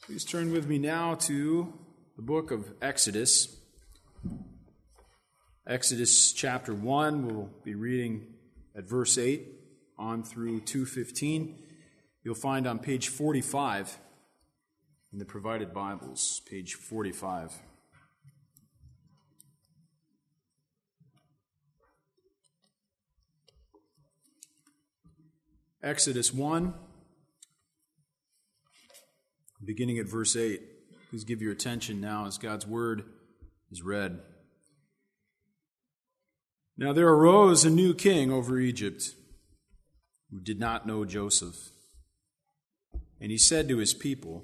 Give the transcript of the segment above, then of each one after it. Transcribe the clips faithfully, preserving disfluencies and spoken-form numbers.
Please turn with me now to the book of Exodus. Exodus chapter one, we'll be reading at verse eight on through two fifteen. You'll find on page forty-five in the provided Bibles, page forty-five. Exodus one, beginning at verse eight. Please give your attention now as God's word is read. Now there arose a new king over Egypt who did not know Joseph. And he said to his people,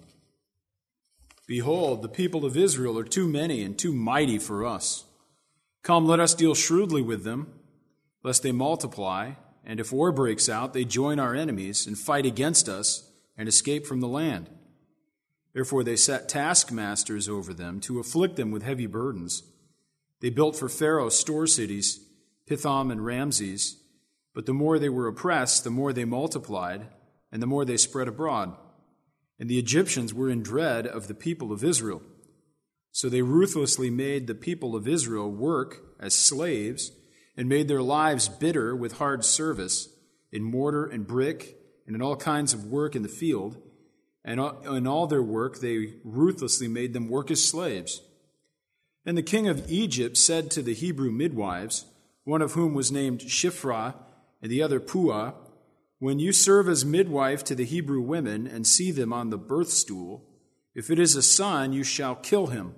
Behold, the people of Israel are too many and too mighty for us. Come, let us deal shrewdly with them, lest they multiply, and if war breaks out, they join our enemies and fight against us and escape from the land. Therefore they set taskmasters over them to afflict them with heavy burdens. They built for Pharaoh store cities, Pithom and Ramses, but the more they were oppressed, the more they multiplied, and the more they spread abroad. And the Egyptians were in dread of the people of Israel. So they ruthlessly made the people of Israel work as slaves and made their lives bitter with hard service in mortar and brick and in all kinds of work in the field. And in all their work, they ruthlessly made them work as slaves. And the king of Egypt said to the Hebrew midwives, one of whom was named Shiphrah and the other Puah, When you serve as midwife to the Hebrew women and see them on the birth stool, if it is a son, you shall kill him.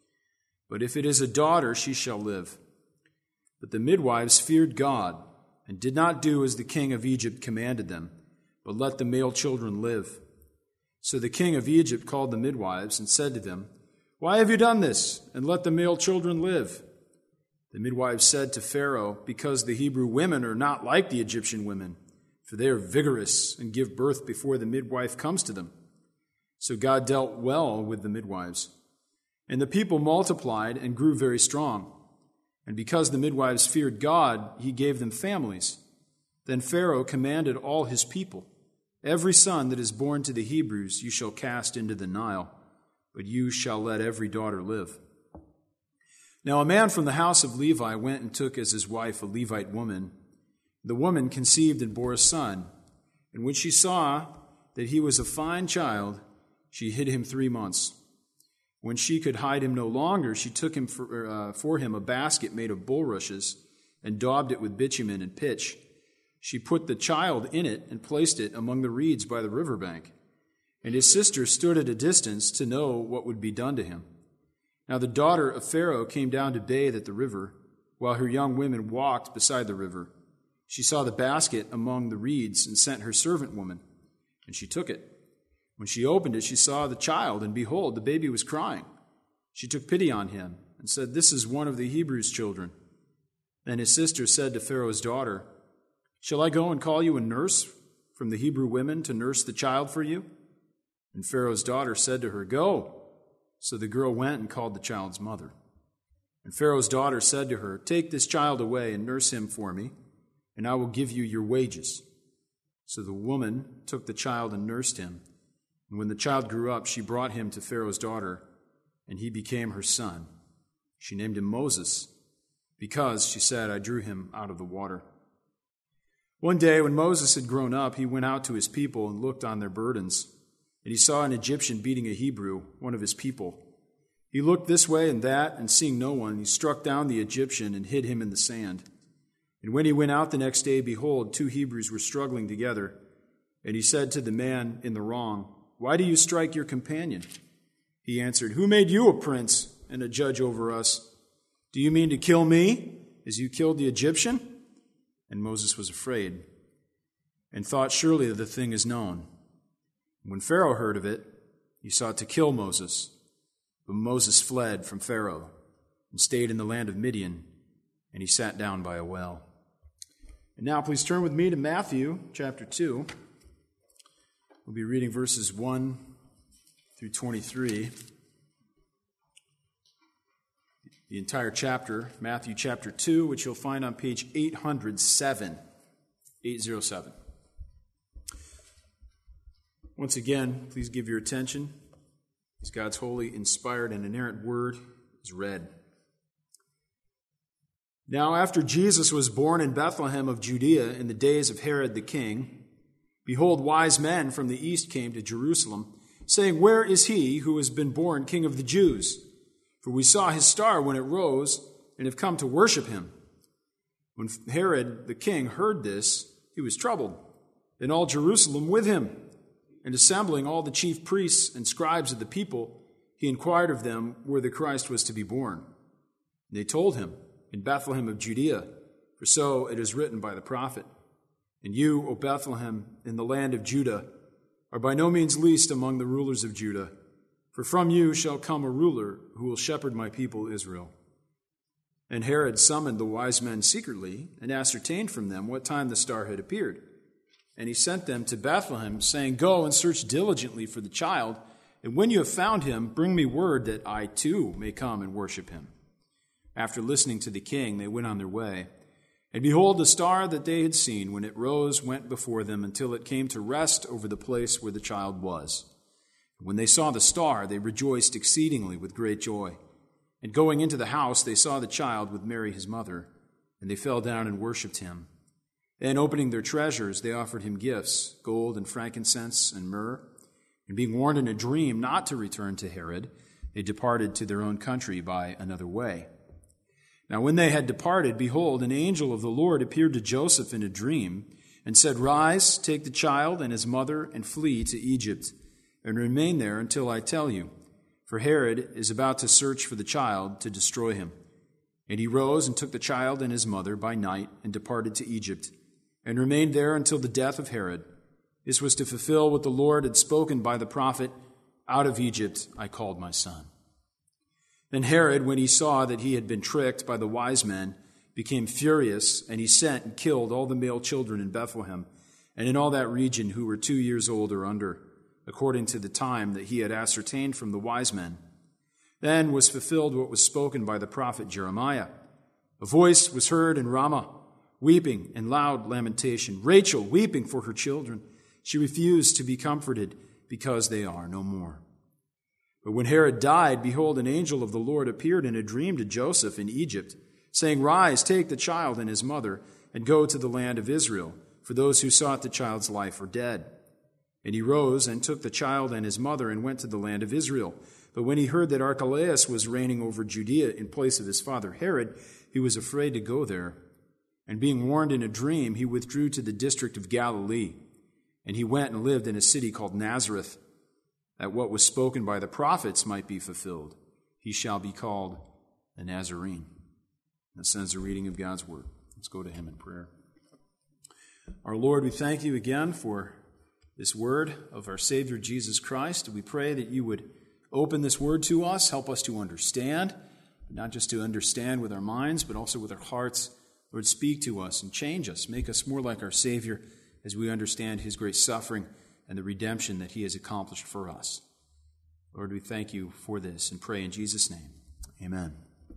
But if it is a daughter, she shall live. But the midwives feared God and did not do as the king of Egypt commanded them, but let the male children live. So the king of Egypt called the midwives and said to them, Why have you done this, and let the male children live? The midwives said to Pharaoh, Because the Hebrew women are not like the Egyptian women, for they are vigorous and give birth before the midwife comes to them. So God dealt well with the midwives. And the people multiplied and grew very strong. And because the midwives feared God, he gave them families. Then Pharaoh commanded all his people, Every son that is born to the Hebrews you shall cast into the Nile, but you shall let every daughter live. Now a man from the house of Levi went and took as his wife a Levite woman. The woman conceived and bore a son, and when she saw that he was a fine child, she hid him three months. When she could hide him no longer, she took him for, uh, for him a basket made of bulrushes and daubed it with bitumen and pitch. She put the child in it and placed it among the reeds by the riverbank. And his sister stood at a distance to know what would be done to him. Now the daughter of Pharaoh came down to bathe at the river, while her young women walked beside the river. She saw the basket among the reeds and sent her servant woman, and she took it. When she opened it, she saw the child, and behold, the baby was crying. She took pity on him and said, This is one of the Hebrews' children. Then his sister said to Pharaoh's daughter, Shall I go and call you a nurse from the Hebrew women to nurse the child for you? And Pharaoh's daughter said to her, Go. So the girl went and called the child's mother. And Pharaoh's daughter said to her, Take this child away and nurse him for me, and I will give you your wages. So the woman took the child and nursed him. And when the child grew up, she brought him to Pharaoh's daughter, and he became her son. She named him Moses, because, she said, I drew him out of the water. One day, when Moses had grown up, he went out to his people and looked on their burdens. And he saw an Egyptian beating a Hebrew, one of his people. He looked this way and that, and seeing no one, he struck down the Egyptian and hid him in the sand. And when he went out the next day, behold, two Hebrews were struggling together. And he said to the man in the wrong, Why do you strike your companion? He answered, Who made you a prince and a judge over us? Do you mean to kill me, as you killed the Egyptian? And Moses was afraid, and thought, Surely the thing is known. When Pharaoh heard of it, he sought to kill Moses. But Moses fled from Pharaoh and stayed in the land of Midian, and he sat down by a well. And now please turn with me to Matthew chapter two. We'll be reading verses one through twenty-three. The entire chapter, Matthew chapter two, which you'll find on page eight oh seven. eight oh seven. Once again, please give your attention as God's holy, inspired, and inerrant word is read. Now, after Jesus was born in Bethlehem of Judea in the days of Herod the king, behold, wise men from the east came to Jerusalem, saying, Where is he who has been born King of the Jews? For we saw his star when it rose, and have come to worship him. When Herod the king heard this, he was troubled, and all Jerusalem with him. And assembling all the chief priests and scribes of the people, he inquired of them where the Christ was to be born. And they told him, In Bethlehem of Judea, for so it is written by the prophet. And you, O Bethlehem, in the land of Judah, are by no means least among the rulers of Judah, for from you shall come a ruler who will shepherd my people Israel. And Herod summoned the wise men secretly and ascertained from them what time the star had appeared. And he sent them to Bethlehem, saying, Go and search diligently for the child, and when you have found him, bring me word that I too may come and worship him. After listening to the king, they went on their way. And behold, the star that they had seen, when it rose, went before them until it came to rest over the place where the child was. And when they saw the star, they rejoiced exceedingly with great joy. And going into the house, they saw the child with Mary his mother, and they fell down and worshipped him. Then, opening their treasures, they offered him gifts, gold and frankincense and myrrh. And being warned in a dream not to return to Herod, they departed to their own country by another way. Now when they had departed, behold, an angel of the Lord appeared to Joseph in a dream, and said, Rise, take the child and his mother, and flee to Egypt, and remain there until I tell you. For Herod is about to search for the child to destroy him. And he rose and took the child and his mother by night, and departed to Egypt, and remained there until the death of Herod. This was to fulfill what the Lord had spoken by the prophet, Out of Egypt I called my son. Then Herod, when he saw that he had been tricked by the wise men, became furious, and he sent and killed all the male children in Bethlehem and in all that region who were two years old or under, according to the time that he had ascertained from the wise men. Then was fulfilled what was spoken by the prophet Jeremiah. A voice was heard in Ramah, weeping and loud lamentation, Rachel weeping for her children. She refused to be comforted because they are no more. But when Herod died, behold, an angel of the Lord appeared in a dream to Joseph in Egypt, saying, Rise, take the child and his mother, and go to the land of Israel, for those who sought the child's life are dead. And he rose and took the child and his mother and went to the land of Israel. But when he heard that Archelaus was reigning over Judea in place of his father Herod, he was afraid to go there. And being warned in a dream, he withdrew to the district of Galilee. And he went and lived in a city called Nazareth, that what was spoken by the prophets might be fulfilled. He shall be called a Nazarene. That ends the reading of God's word. Let's go to him in prayer. Our Lord, we thank you again for this word of our Savior Jesus Christ. We pray that you would open this word to us, help us to understand, not just to understand with our minds, but also with our hearts. Lord, speak to us and change us. Make us more like our Savior as we understand his great suffering and the redemption that he has accomplished for us. Lord, we thank you for this and pray in Jesus' name. Amen.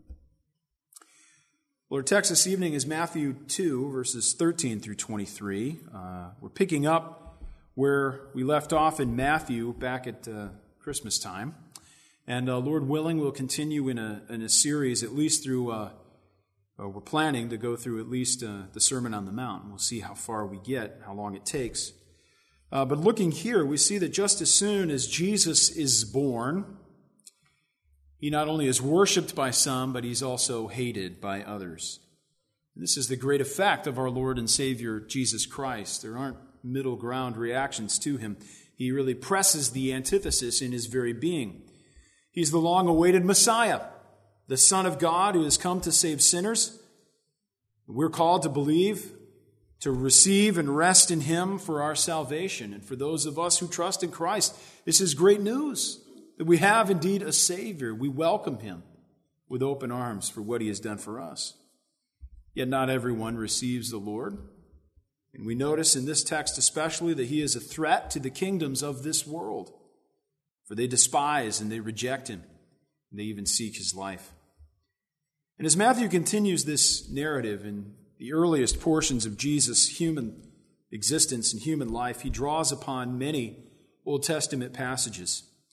Lord, text this evening is Matthew two, verses thirteen through twenty-three. Uh, we're picking up where we left off in Matthew back at uh, Christmas time. And uh, Lord willing, we'll continue in a, in a series at least through, uh, uh, we're planning to go through at least uh, the Sermon on the Mount. We'll see how far we get, how long it takes. Uh, but looking here, we see that just as soon as Jesus is born, he not only is worshipped by some, but he's also hated by others. And this is the great effect of our Lord and Savior, Jesus Christ. There aren't middle ground reactions to him. He really presses the antithesis in his very being. He's the long-awaited Messiah, the Son of God who has come to save sinners. We're called to believe, to receive and rest in him for our salvation. And for those of us who trust in Christ, this is great news, that we have indeed a Savior. We welcome him with open arms for what he has done for us. Yet not everyone receives the Lord. And we notice in this text especially that he is a threat to the kingdoms of this world. For they despise and they reject him. And they even seek his life. And as Matthew continues this narrative in the earliest portions of Jesus' human existence and human life, he draws upon many Old Testament passages.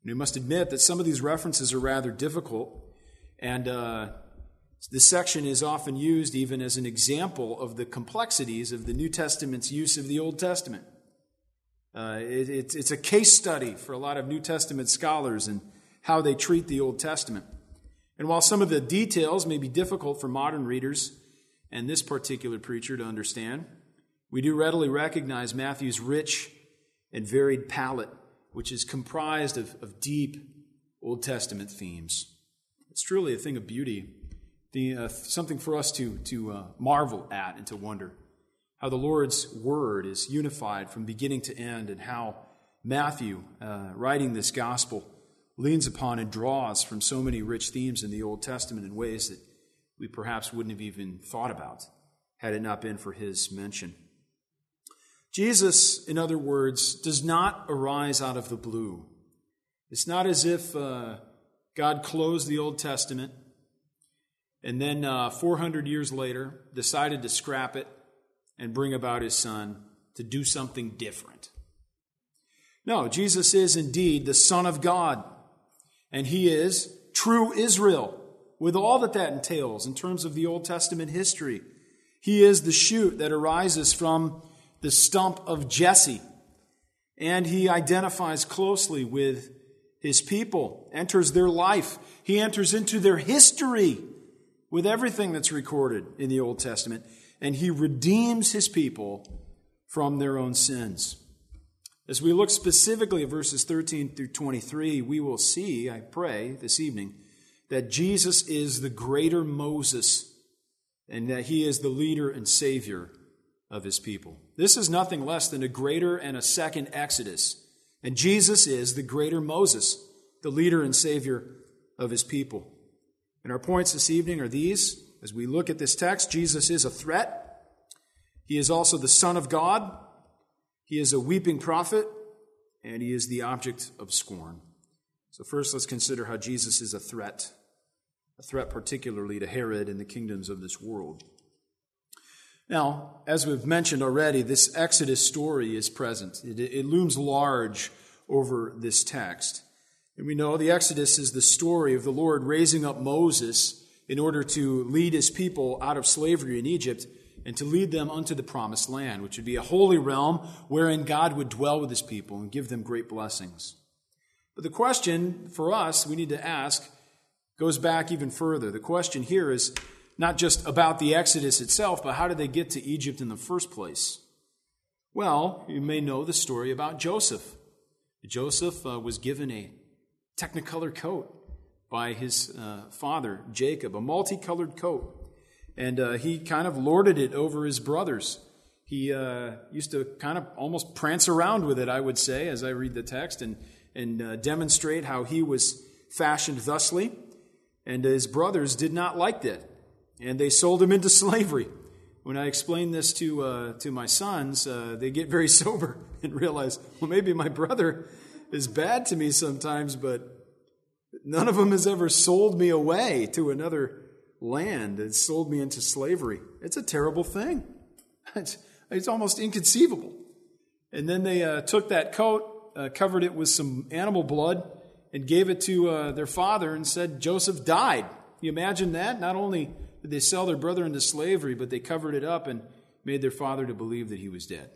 And we must admit that some of these references are rather difficult, and uh, this section is often used even as an example of the complexities of the New Testament's use of the Old Testament. Uh, it, it's, it's a case study for a lot of New Testament scholars and how they treat the Old Testament. And while some of the details may be difficult for modern readers and this particular preacher to understand, we do readily recognize Matthew's rich and varied palette, which is comprised of, of deep Old Testament themes. It's truly a thing of beauty, the, uh, something for us to, to uh, marvel at and to wonder how the Lord's Word is unified from beginning to end, and how Matthew, uh, writing this gospel, leans upon and draws from so many rich themes in the Old Testament in ways that we perhaps wouldn't have even thought about had it not been for his mention. Jesus, in other words, does not arise out of the blue. It's not as if uh, God closed the Old Testament and then uh, four hundred years later decided to scrap it and bring about his Son to do something different. No, Jesus is indeed the Son of God, and he is true Israel, with all that that entails in terms of the Old Testament history. He is the shoot that arises from the stump of Jesse, and he identifies closely with his people, enters their life. He enters into their history with everything that's recorded in the Old Testament, and he redeems his people from their own sins. As we look specifically at verses thirteen through twenty-three, we will see, I pray, this evening, that Jesus is the greater Moses, and that he is the leader and savior of his people. This is nothing less than a greater and a second Exodus. And Jesus is the greater Moses, the leader and savior of his people. And our points this evening are these. As we look at this text, Jesus is a threat. He is also the Son of God. He is a weeping prophet. And he is the object of scorn. So first, let's consider how Jesus is a threat. A threat particularly to Herod and the kingdoms of this world. Now, as we've mentioned already, this Exodus story is present. It, it looms large over this text. And we know the Exodus is the story of the Lord raising up Moses in order to lead his people out of slavery in Egypt and to lead them unto the promised land, which would be a holy realm wherein God would dwell with his people and give them great blessings. But the question for us we need to ask goes back even further. The question here is not just about the Exodus itself, but how did they get to Egypt in the first place? Well, you may know the story about Joseph. Joseph uh, was given a technicolor coat by his uh, father, Jacob, a multicolored coat. And uh, he kind of lorded it over his brothers. He uh, used to kind of almost prance around with it, I would say, as I read the text, and, and uh, demonstrate how he was fashioned thusly. And his brothers did not like that. And they sold him into slavery. When I explain this to uh, to my sons, uh, they get very sober and realize, well, maybe my brother is bad to me sometimes, but none of them has ever sold me away to another land and sold me into slavery. It's a terrible thing. It's, it's almost inconceivable. And then they uh, took that coat, uh, covered it with some animal blood, and gave it to uh, their father and said Joseph died. Can you imagine that? Not only did they sell their brother into slavery, but they covered it up and made their father to believe that he was dead.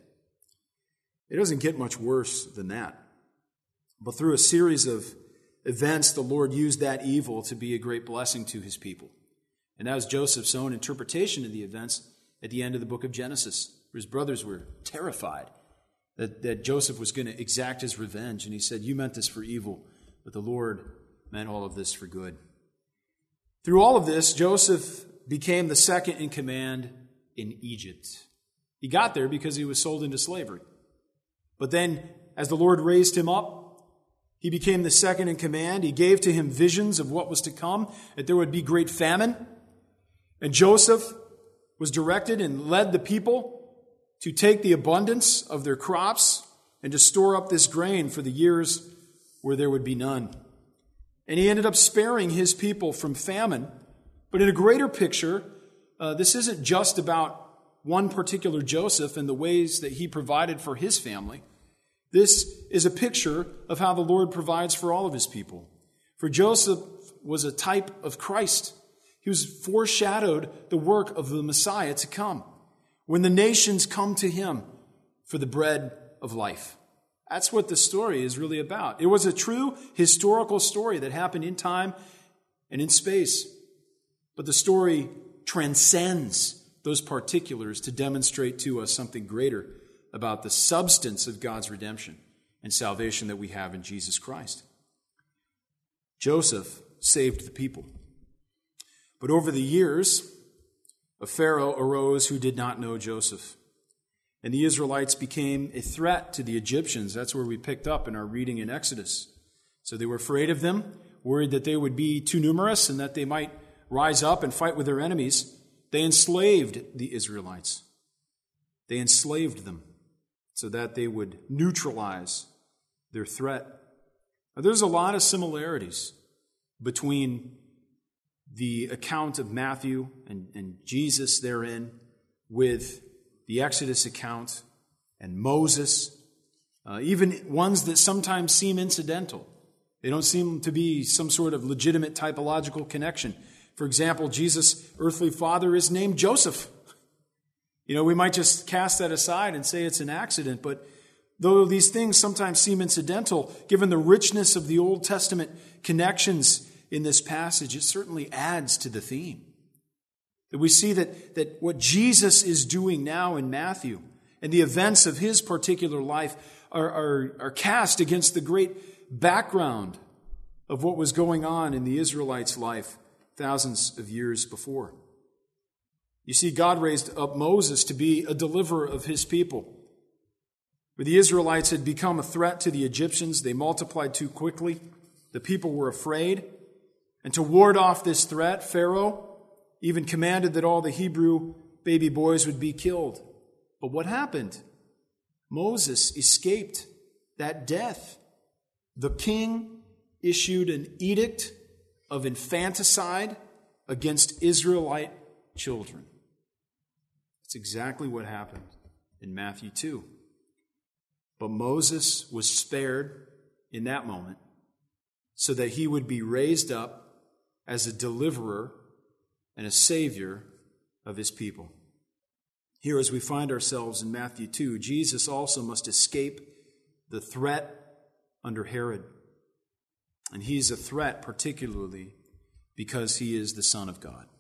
It doesn't get much worse than that. But through a series of events, the Lord used that evil to be a great blessing to his people. And that was Joseph's own interpretation of the events at the end of the book of Genesis, where his brothers were terrified that, that Joseph was going to exact his revenge. And he said, you meant this for evil, but the Lord meant all of this for good. Through all of this, Joseph became the second in command in Egypt. He got there because he was sold into slavery. But then, as the Lord raised him up, he became the second in command. He gave to him visions of what was to come, that there would be great famine. And Joseph was directed and led the people to take the abundance of their crops and to store up this grain for the years where there would be none. And he ended up sparing his people from famine. But in a greater picture, uh, this isn't just about one particular Joseph and the ways that he provided for his family. This is a picture of how the Lord provides for all of his people. For Joseph was a type of Christ. He was foreshadowed the work of the Messiah to come, when the nations come to him for the bread of life. That's what the story is really about. It was a true historical story that happened in time and in space. But the story transcends those particulars to demonstrate to us something greater about the substance of God's redemption and salvation that we have in Jesus Christ. Joseph saved the people. But over the years, a Pharaoh arose who did not know Joseph. And the Israelites became a threat to the Egyptians. That's where we picked up in our reading in Exodus. So they were afraid of them, worried that they would be too numerous and that they might rise up and fight with their enemies. They enslaved the Israelites. They enslaved them so that they would neutralize their threat. Now, there's a lot of similarities between the account of Matthew and, and Jesus therein with the Exodus account and Moses, uh, even ones that sometimes seem incidental. They don't seem to be some sort of legitimate typological connection. For example, Jesus' earthly father is named Joseph. You know, we might just cast that aside and say it's an accident, but though these things sometimes seem incidental, given the richness of the Old Testament connections in this passage, it certainly adds to the theme. That we see that, that what Jesus is doing now in Matthew and the events of his particular life are, are, are cast against the great background of what was going on in the Israelites' life thousands of years before. You see, God raised up Moses to be a deliverer of his people. Where the Israelites had become a threat to the Egyptians, they multiplied too quickly. The people were afraid. And to ward off this threat, Pharaoh even commanded that all the Hebrew baby boys would be killed. But what happened? Moses escaped that death. The king issued an edict of infanticide against Israelite children. That's exactly what happened in Matthew two. But Moses was spared in that moment so that he would be raised up as a deliverer and a savior of his people. Here, as we find ourselves in Matthew two, Jesus also must escape the threat under Herod. And he's a threat particularly because he is the Son of God.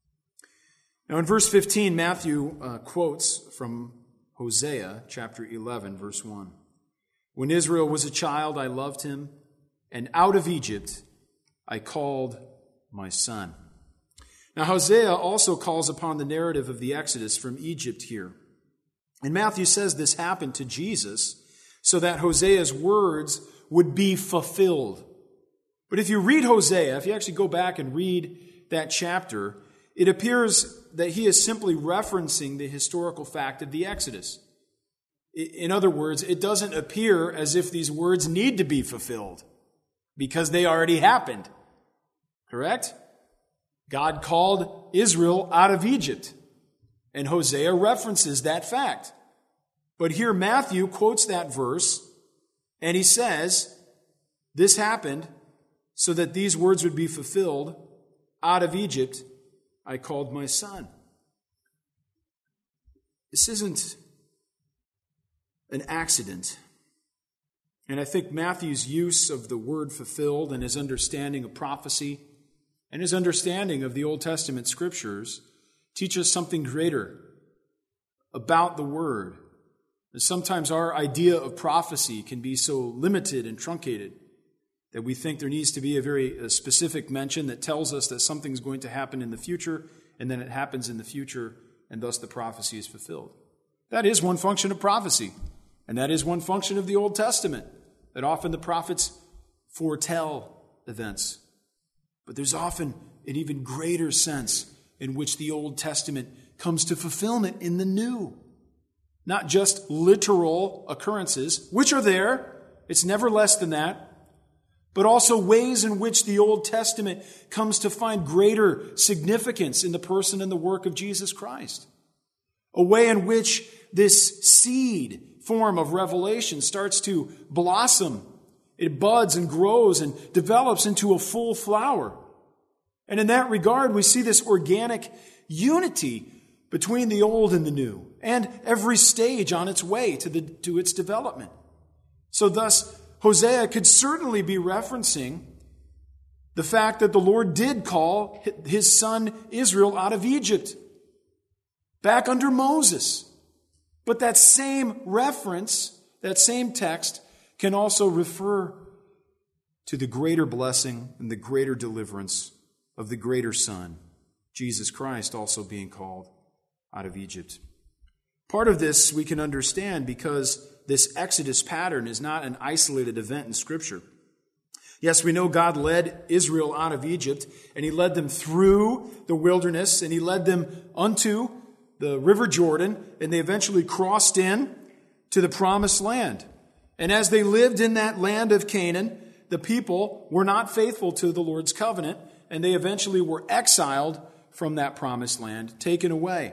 Now in verse fifteen, Matthew uh, quotes from Hosea chapter eleven, verse one. When Israel was a child, I loved him, and out of Egypt I called my son. Now, Hosea also calls upon the narrative of the Exodus from Egypt here. And Matthew says this happened to Jesus so that Hosea's words would be fulfilled. But if you read Hosea, if you actually go back and read that chapter, it appears that he is simply referencing the historical fact of the Exodus. In other words, it doesn't appear as if these words need to be fulfilled because they already happened. Correct? God called Israel out of Egypt, and Hosea references that fact. But here Matthew quotes that verse, and he says, this happened so that these words would be fulfilled. Out of Egypt I called my son. This isn't an accident. And I think Matthew's use of the word fulfilled and his understanding of prophecy and his understanding of the Old Testament scriptures teach us something greater about the word. And sometimes our idea of prophecy can be so limited and truncated that we think there needs to be a very a specific mention that tells us that something's going to happen in the future, and then it happens in the future, and thus the prophecy is fulfilled. That is one function of prophecy, and that is one function of the Old Testament, that often the prophets foretell events. But there's often an even greater sense in which the Old Testament comes to fulfillment in the New. Not just literal occurrences, which are there, it's never less than that, but also ways in which the Old Testament comes to find greater significance in the person and the work of Jesus Christ. A way in which this seed form of revelation starts to blossom. It buds and grows and develops into a full flower. And in that regard, we see this organic unity between the old and the new, and every stage on its way to, the, to its development. So thus, Hosea could certainly be referencing the fact that the Lord did call his son Israel out of Egypt, back under Moses. But that same reference, that same text, can also refer to the greater blessing and the greater deliverance of the greater Son, Jesus Christ, also being called out of Egypt. Part of this we can understand because this Exodus pattern is not an isolated event in Scripture. Yes, we know God led Israel out of Egypt, and he led them through the wilderness, and he led them unto the River Jordan, and they eventually crossed in to the promised land. And as they lived in that land of Canaan, the people were not faithful to the Lord's covenant, and they eventually were exiled from that promised land, taken away.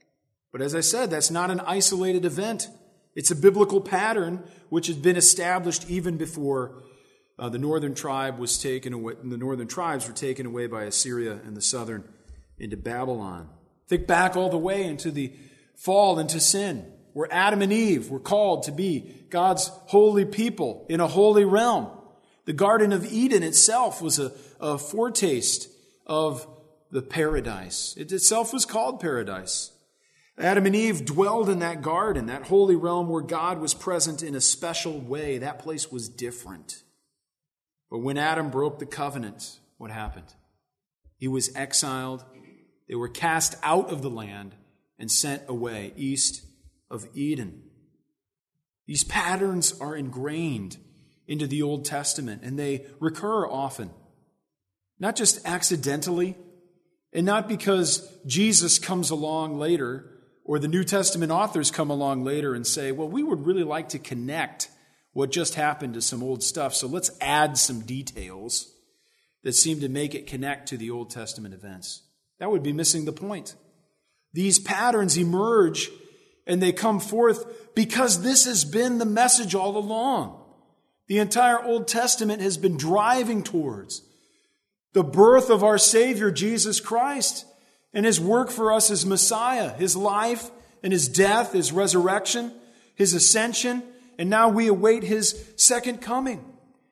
But as I said, that's not an isolated event. It's a biblical pattern which had been established even before uh, the northern tribe was taken away. The northern tribes were taken away by Assyria and the southern into Babylon. Think back all the way into the fall into sin, where Adam and Eve were called to be God's holy people in a holy realm. The Garden of Eden itself was a, a foretaste of the paradise. It itself was called paradise. Adam and Eve dwelled in that garden, that holy realm where God was present in a special way. That place was different. But when Adam broke the covenant, what happened? He was exiled. They were cast out of the land and sent away east of Eden. These patterns are ingrained into the Old Testament, and they recur often. Not just accidentally, and not because Jesus comes along later, or the New Testament authors come along later and say, well, we would really like to connect what just happened to some old stuff, so let's add some details that seem to make it connect to the Old Testament events. That would be missing the point. These patterns emerge and they come forth because this has been the message all along. The entire Old Testament has been driving towards the birth of our Savior, Jesus Christ, and his work for us as Messiah, his life and his death, his resurrection, his ascension, and now we await his second coming.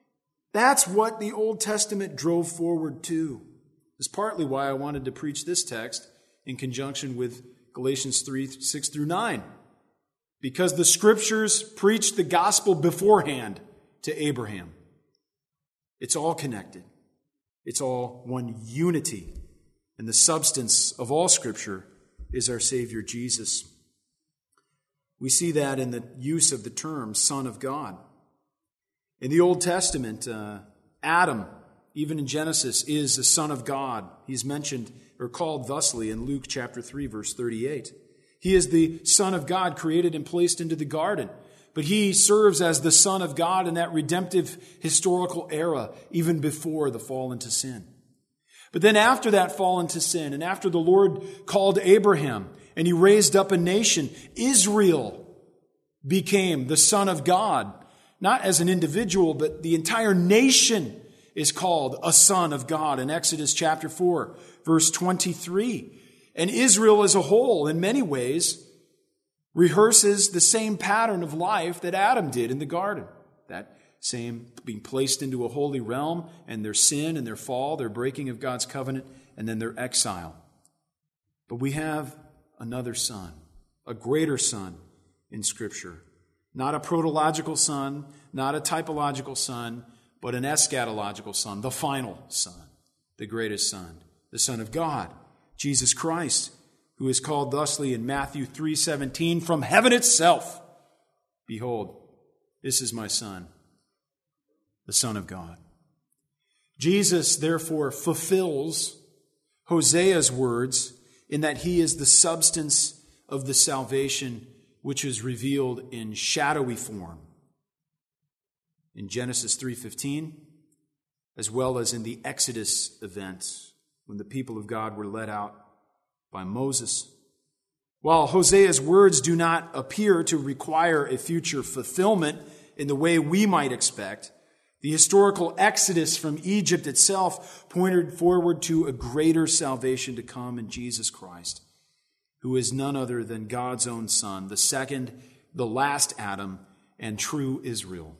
That's what the Old Testament drove forward to. It's partly why I wanted to preach this text in conjunction with Galatians three, six through nine. Because the Scriptures preached the gospel beforehand to Abraham. It's all connected. It's all one unity. And the substance of all Scripture is our Savior Jesus. We see that in the use of the term Son of God. In the Old Testament, uh, Adam, even in Genesis, is the Son of God. He's mentioned or called thusly in Luke chapter three, verse thirty-eight. He is the Son of God created and placed into the garden. But he serves as the Son of God in that redemptive historical era, even before the fall into sin. But then after that fall into sin, and after the Lord called Abraham, and he raised up a nation, Israel became the Son of God. Not as an individual, but the entire nation is called a son of God in Exodus chapter four, verse twenty-three. And Israel as a whole, in many ways, rehearses the same pattern of life that Adam did in the garden. That same being placed into a holy realm, and their sin and their fall, their breaking of God's covenant, and then their exile. But we have another son, a greater son in Scripture. Not a protological son, not a typological son, but an eschatological son, the final son, the greatest son, the Son of God, Jesus Christ, who is called thusly in Matthew three seventeen, from heaven itself, behold, this is my Son, the Son of God. Jesus, therefore, fulfills Hosea's words in that he is the substance of the salvation which is revealed in shadowy form in Genesis three fifteen, as well as in the Exodus event when the people of God were led out by Moses. While Hosea's words do not appear to require a future fulfillment in the way we might expect, the historical exodus from Egypt itself pointed forward to a greater salvation to come in Jesus Christ, who is none other than God's own Son, the second, the last Adam, and true Israel.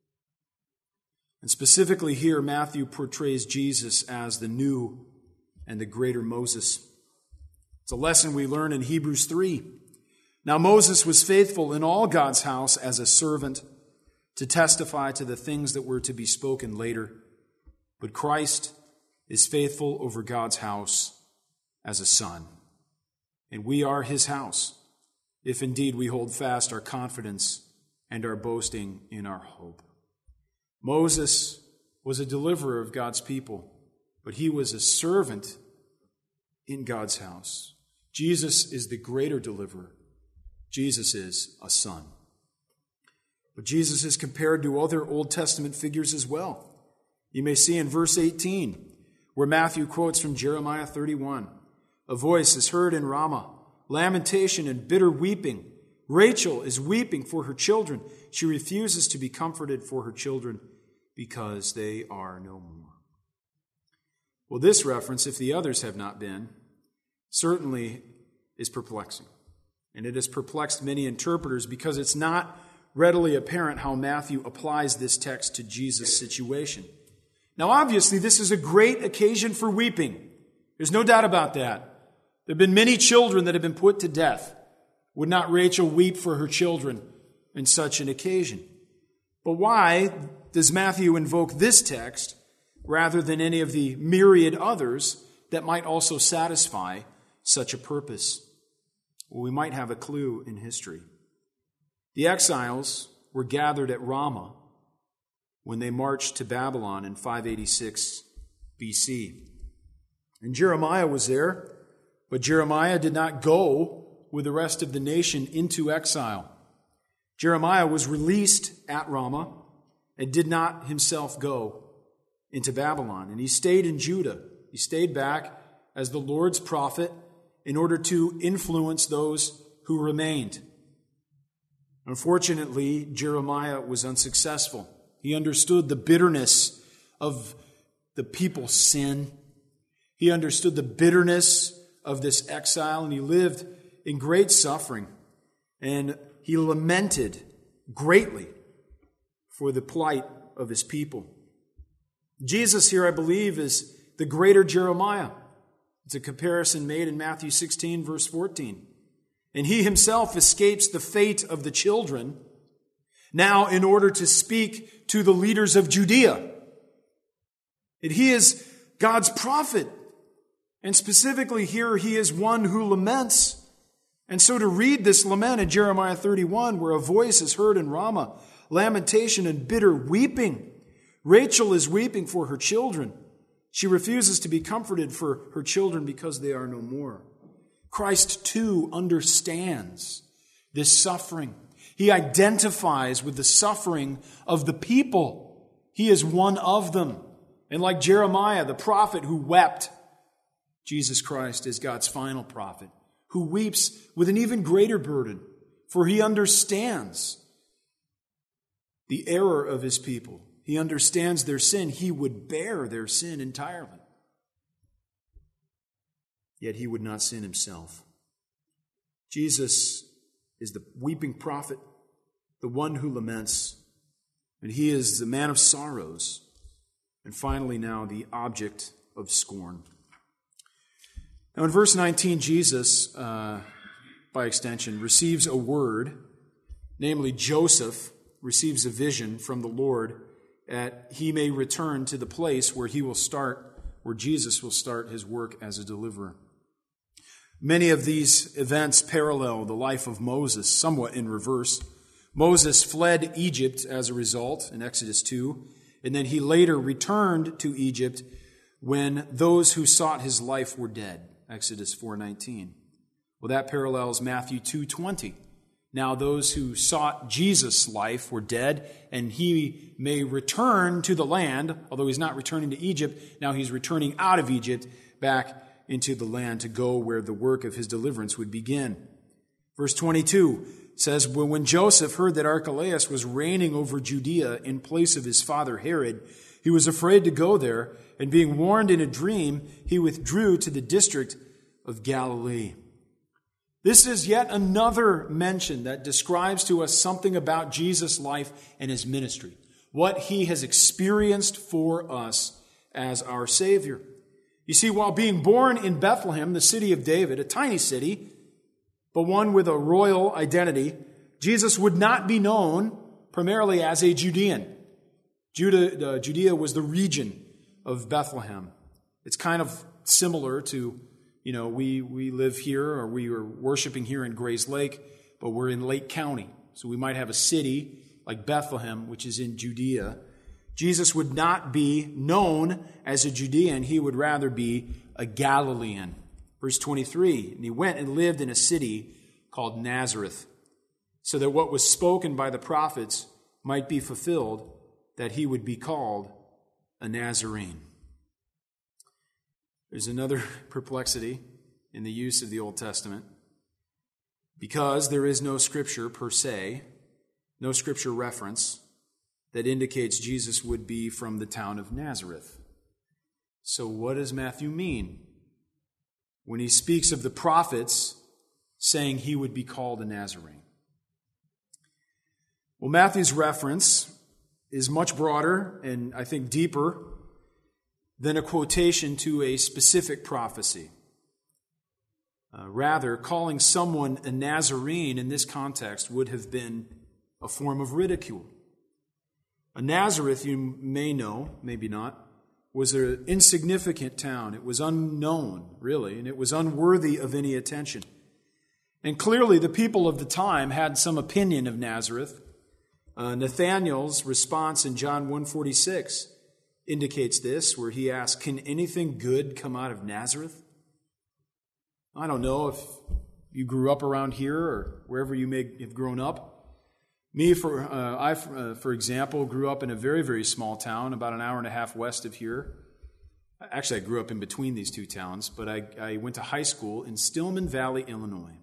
And specifically here, Matthew portrays Jesus as the new and the greater Moses. It's a lesson we learn in Hebrews three. Now Moses was faithful in all God's house as a servant to testify to the things that were to be spoken later. But Christ is faithful over God's house as a son. And we are his house, if indeed we hold fast our confidence and our boasting in our hope. Moses was a deliverer of God's people, but he was a servant in God's house. Jesus is the greater deliverer. Jesus is a son. But Jesus is compared to other Old Testament figures as well. You may see in verse eighteen, where Matthew quotes from Jeremiah thirty-one, "A voice is heard in Ramah, lamentation and bitter weeping. Rachel is weeping for her children. She refuses to be comforted for her children because they are no more." Well, this reference, if the others have not been, certainly is perplexing. And it has perplexed many interpreters because it's not readily apparent how Matthew applies this text to Jesus' situation. Now, obviously, this is a great occasion for weeping. There's no doubt about that. There have been many children that have been put to death. Would not Rachel weep for her children in such an occasion? But why does Matthew invoke this text rather than any of the myriad others that might also satisfy such a purpose? Well, we might have a clue in history. The exiles were gathered at Ramah when they marched to Babylon in five eighty-six B C. And Jeremiah was there, but Jeremiah did not go with the rest of the nation into exile. Jeremiah was released at Ramah and did not himself go into Babylon. And he stayed in Judah. He stayed back as the Lord's prophet in order to influence those who remained. Unfortunately, Jeremiah was unsuccessful. He understood the bitterness of the people's sin. He understood the bitterness of this exile, and he lived in great suffering. And he lamented greatly for the plight of his people. Jesus here, I believe, is the greater Jeremiah. It's a comparison made in Matthew sixteen, verse fourteen. And he himself escapes the fate of the children now in order to speak to the leaders of Judea. And he is God's prophet. And specifically here, he is one who laments. And so to read this lament in Jeremiah thirty-one, where a voice is heard in Ramah, lamentation and bitter weeping. Rachel is weeping for her children. She refuses to be comforted for her children because they are no more. Christ, too, understands this suffering. He identifies with the suffering of the people. He is one of them. And like Jeremiah, the prophet who wept, Jesus Christ is God's final prophet, who weeps with an even greater burden, for he understands the error of his people. He understands their sin. He would bear their sin entirely. Yet he would not sin himself. Jesus is the weeping prophet, the one who laments, and he is the man of sorrows, and finally now the object of scorn. Now in verse nineteen, Jesus, uh, by extension, receives a word, namely Joseph receives a vision from the Lord that he may return to the place where he will start, where Jesus will start his work as a deliverer. Many of these events parallel the life of Moses, somewhat in reverse. Moses fled Egypt as a result in Exodus two, and then he later returned to Egypt when those who sought his life were dead, Exodus four nineteen. Well, that parallels Matthew two twenty. Now those who sought Jesus' life were dead, and he may return to the land, although he's not returning to Egypt. Now he's returning out of Egypt back into the land to go where the work of his deliverance would begin. Verse twenty-two says, when Joseph heard that Archelaus was reigning over Judea in place of his father Herod, he was afraid to go there, and being warned in a dream, he withdrew to the district of Galilee. This is yet another mention that describes to us something about Jesus' life and his ministry, what he has experienced for us as our Savior. You see, while being born in Bethlehem, the city of David, a tiny city, but one with a royal identity, Jesus would not be known primarily as a Judean. Judah, uh, Judea was the region of Bethlehem. It's kind of similar to, you know, we, we live here, or we are worshiping here in Grays Lake, but we're in Lake County. So we might have a city like Bethlehem, which is in Judea. Jesus would not be known as a Judean. He would rather be a Galilean. Verse twenty-three, and he went and lived in a city called Nazareth, so that what was spoken by the prophets might be fulfilled, that he would be called a Nazarene. There's another perplexity in the use of the Old Testament. Because there is no scripture per se, no scripture reference that indicates Jesus would be from the town of Nazareth. So what does Matthew mean when he speaks of the prophets saying he would be called a Nazarene? Well, Matthew's reference is much broader and I think deeper than a quotation to a specific prophecy. Uh, rather, calling someone a Nazarene in this context would have been a form of ridicule. A Nazareth, you may know, maybe not, was an insignificant town. It was unknown, really, and it was unworthy of any attention. And clearly the people of the time had some opinion of Nazareth. Uh, Nathanael's response in John one forty-six indicates this, where he asks, "Can anything good come out of Nazareth?" I don't know if you grew up around here or wherever you may have grown up. Me, for uh, I, uh, for example, grew up in a very, very small town about an hour and a half west of here. Actually, I grew up in between these two towns, but I, I went to high school in Stillman Valley, Illinois.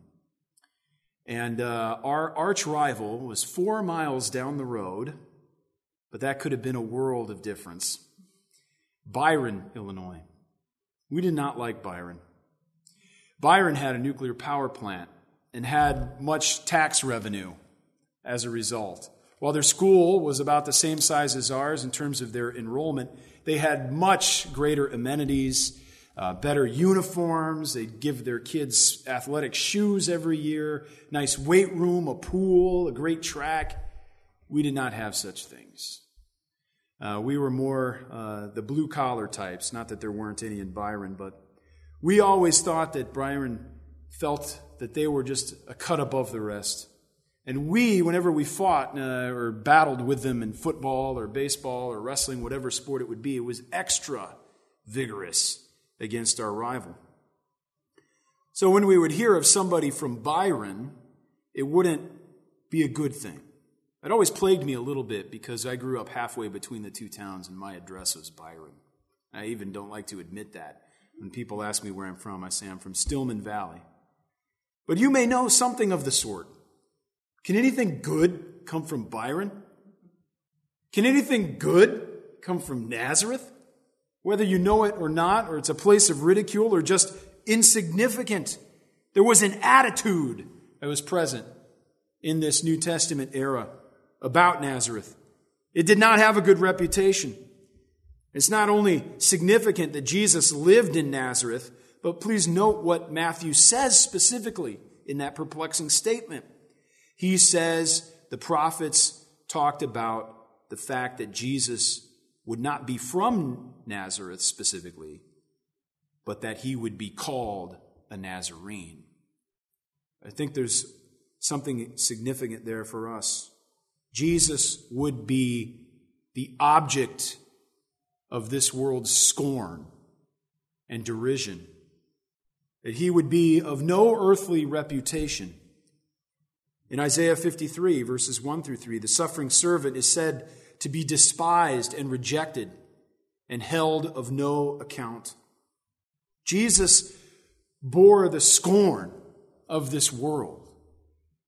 And uh, our arch rival was four miles down the road, but that could have been a world of difference. Byron, Illinois. We did not like Byron. Byron had a nuclear power plant and had much tax revenue as a result. While their school was about the same size as ours in terms of their enrollment, they had much greater amenities, uh, better uniforms. They'd give their kids athletic shoes every year, nice weight room, a pool, a great track. We did not have such things. Uh, we were more uh, the blue-collar types, not that there weren't any in Byron, but we always thought that Byron felt that they were just a cut above the rest. And we, whenever we fought uh, or battled with them in football or baseball or wrestling, whatever sport it would be, it was extra vigorous against our rival. So when we would hear of somebody from Byron, it wouldn't be a good thing. It always plagued me a little bit because I grew up halfway between the two towns and my address was Byron. I even don't like to admit that. When people ask me where I'm from, I say I'm from Stillman Valley. But you may know something of the sort. Can anything good come from Byron? Can anything good come from Nazareth? Whether you know it or not, or it's a place of ridicule or just insignificant, there was an attitude that was present in this New Testament era about Nazareth. It did not have a good reputation. It's not only significant that Jesus lived in Nazareth, but please note what Matthew says specifically in that perplexing statement. He says the prophets talked about the fact that Jesus would not be from Nazareth specifically, but that he would be called a Nazarene. I think there's something significant there for us. Jesus would be the object of this world's scorn and derision, that he would be of no earthly reputation. In Isaiah fifty-three, verses one through three, the suffering servant is said to be despised and rejected and held of no account. Jesus bore the scorn of this world.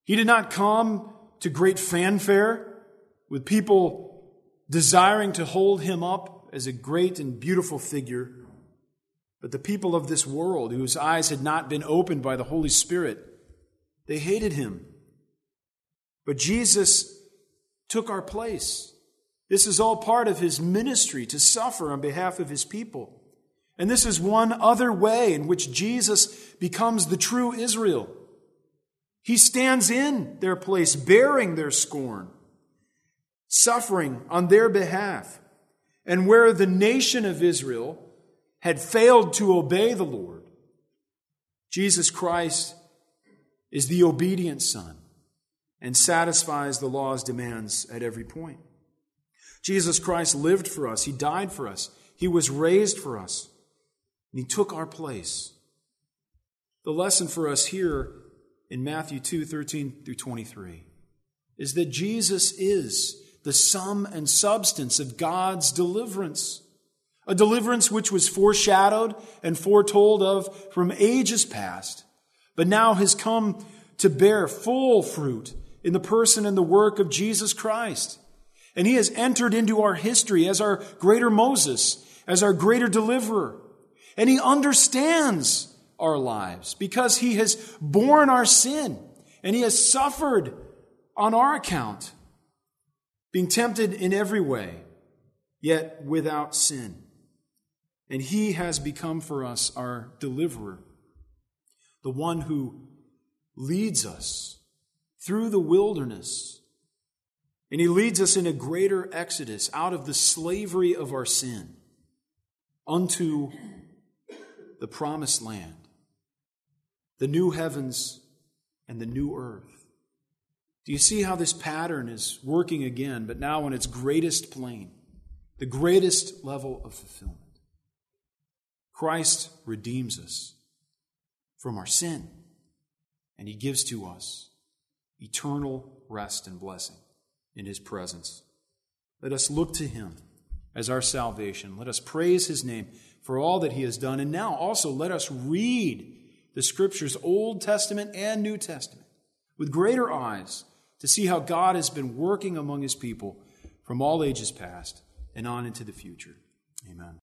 He did not come to great fanfare with people desiring to hold him up as a great and beautiful figure. But the people of this world, whose eyes had not been opened by the Holy Spirit, they hated him. But Jesus took our place. This is all part of his ministry, to suffer on behalf of his people. And this is one other way in which Jesus becomes the true Israel. He stands in their place, bearing their scorn, suffering on their behalf. And where the nation of Israel had failed to obey the Lord, Jesus Christ is the obedient Son and satisfies the law's demands at every point. Jesus Christ lived for us. He died for us. He was raised for us. And he took our place. The lesson for us here in Matthew two, thirteen through twenty-three is that Jesus is the sum and substance of God's deliverance. A deliverance which was foreshadowed and foretold of from ages past, but now has come to bear full fruit in the person and the work of Jesus Christ. And he has entered into our history as our greater Moses, as our greater deliverer. And he understands our lives because he has borne our sin and he has suffered on our account, being tempted in every way, yet without sin. And he has become for us our deliverer, the one who leads us through the wilderness. And he leads us in a greater exodus out of the slavery of our sin unto the promised land, the new heavens and the new earth. Do you see how this pattern is working again, but now on its greatest plane, the greatest level of fulfillment? Christ redeems us from our sin, and he gives to us eternal rest and blessing in his presence. Let us look to him as our salvation. Let us praise his name for all that he has done. And now also let us read the Scriptures, Old Testament and New Testament, with greater eyes to see how God has been working among his people from all ages past and on into the future. Amen.